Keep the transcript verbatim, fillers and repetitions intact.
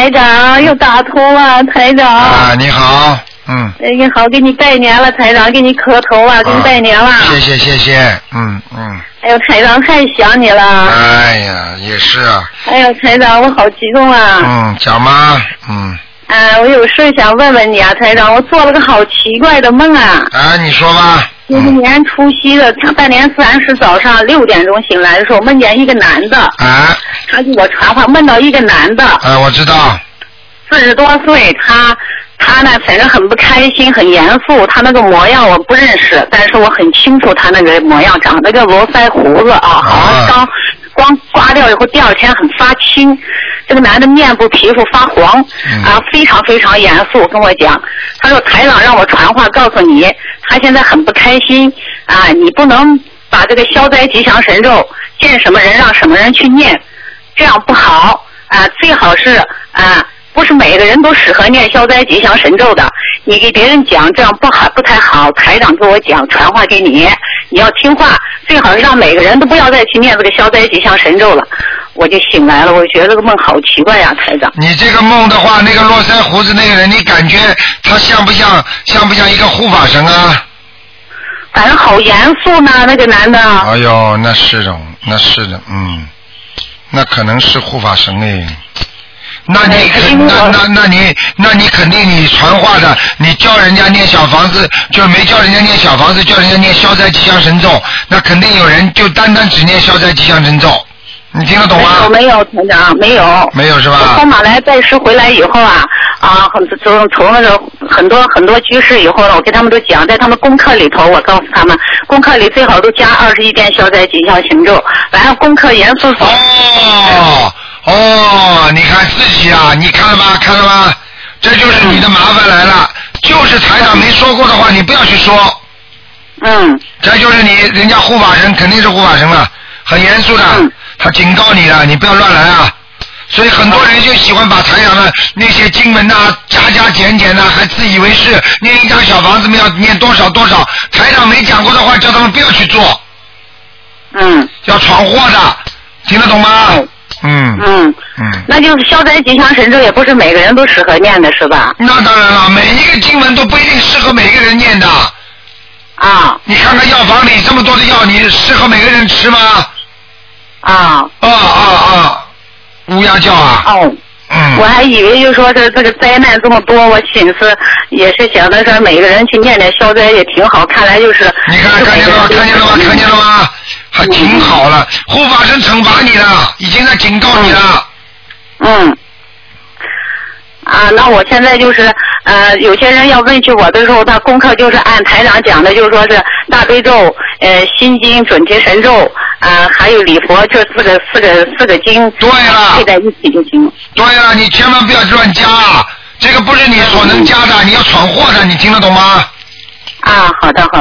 台长，又打通了，台长。 啊，你好，嗯。 哎，你好，给你拜年了，台长，给你磕头啊，给你拜年了。 谢谢谢谢，嗯嗯。 哎呦，台长太想你了。 哎呀，也是啊。 哎呦，台长，我好激动啊。 嗯，讲吗？嗯。 啊，我有事想问问你啊，台长，我做了个好奇怪的梦啊。 啊，你说吧。 就是年除夕的大年三十早上六点钟醒来的时候，梦见一个男的。 啊。 他给我传话，梦到一个男的。 啊，我知道。 四十多岁，他他呢，反正很不开心，很严肃。他那个模样我不认识，但是我很清楚他那个模样，长得个络腮胡子啊，好像刚光刮掉以后，第二天很发青。这个男的面部皮肤发黄，啊，非常非常严肃，跟我讲，他说台长让我传话告诉你，他现在很不开心啊，你不能把这个消灾吉祥神咒见什么人让什么人去念，这样不好啊，最好是啊。不是每个人都适合念消灾吉祥神咒的，你给别人讲这样不好，不太好。台长跟我讲，传话给你，你要听话，最好是让每个人都不要再去念这个消灾吉祥神咒了。我就醒来了，我觉得这个梦好奇怪呀、啊，台长。 你这个梦的话，那个络腮胡子那个人，你感觉他像不像像不像一个护法神啊？ 反正好严肃呢，那个男的。 哎呦，那是的，那是的，嗯，那可能是护法神哎。那你肯那那那你那你肯定你传话的，你教人家念小房子，就没教人家念小房子，教人家念消灾吉祥神咒，那肯定有人就单单只念消灾吉祥神咒，你听得懂吗？ 没有没有，团长没有。 没有是吧？ 我从马来拜师回来以后啊啊，从从那个很多很多居士以后呢，我跟他们都讲，在他们功课里头，我告诉他们，功课里最好都加二十一遍消灾吉祥神咒，完了功课严肃肃。 哦。哦，你看自己啊，你看了吗？看了吗？这就是你的麻烦来了。就是台长没说过的话，你不要去说。 嗯。 这就是你，人家护法神肯定是护法神了，很严肃的，嗯、他警告你了，你不要乱来啊。所以很多人就喜欢把台长的那些经文呐、啊、加加减减呐、啊，还自以为是，念一张小房子要念多少多少，台长没讲过的话，叫他们不要去做。 嗯。 要闯祸的，听得懂吗？嗯嗯嗯嗯，那就是消灾吉祥神咒也不是每个人都适合念的是吧？ 那当然了，每一个经文都不一定适合每个人念的。 啊。 你看看药房里这么多的药，你适合每个人吃吗？ 啊。 啊啊啊！乌鸦叫啊。 哦。嗯。我还以为就说是这个灾难这么多，我寻思也是想的说每个人去念点消灾也挺好，看来就是。 你看看见了吗？看见了吗？看见了吗？还挺好了，护法神惩罚你了，已经在警告你了。 嗯。啊，那我现在就是呃，有些人要问起我的时候，他功课就是按台长讲的，就是说是大悲咒、呃心经、准提神咒啊、呃，还有礼佛这四个四个四个经， 对了， 配在一起就行。 对了，你千万不要乱加，这个不是你所能加的，你要闯祸的，你听得懂吗？ 啊，好的好的。